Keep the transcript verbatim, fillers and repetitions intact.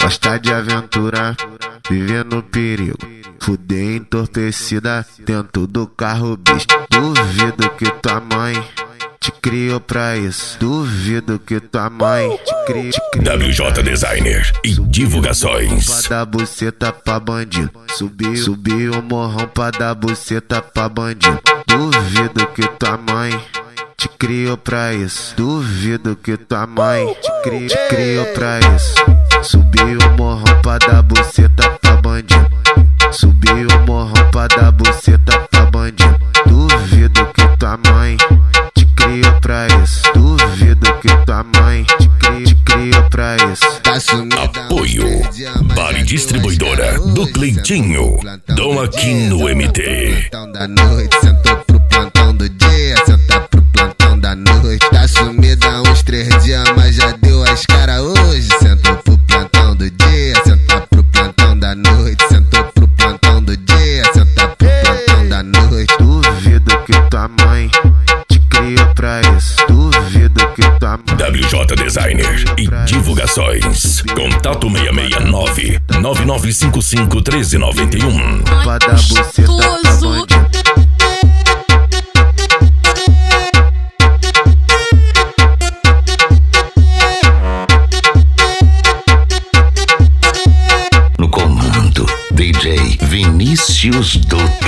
Gosta de aventura, vivendo perigo. Fuder entorpecida dentro do carro, bicho. Duvido que tua mãe te criou pra isso. Duvido que tua mãe te criou. Te criou W J Designer e divulgações. pra dar buceta pra bandido. Subiu, subiu o morrão pra dar buceta pra bandido. Duvido que tua mãe te criou pra isso. Duvido que tua mãe te, cri, te criou pra isso. Subiu o morrão pra dar buceta pra bandido. Subiu o morrão pra dar buceta pra bandido. Duvido que tua mãe te criou pra isso. Duvido que tua mãe te, cri, te criou pra isso. Apoio Bari Distribuidora do Cleitinho, Dom Aquino M T. Da noite, sentou pro plantão do dia, senta pro plantão da noite. Tá sumida há uns três dias, mas já deu as caras hoje. Sentou pro plantão do dia, senta pro plantão da noite. Sentou pro plantão do dia, senta pro plantão da noite. Duvido que tua mãe te criou pra isso. Duvido que tua mãe. W J Designer e divulgações. Contato seis seis nove, nove nove cinco cinco, um três nove um. Pra dar buceta pra bandido. No comando, D J Vinícius Dutra.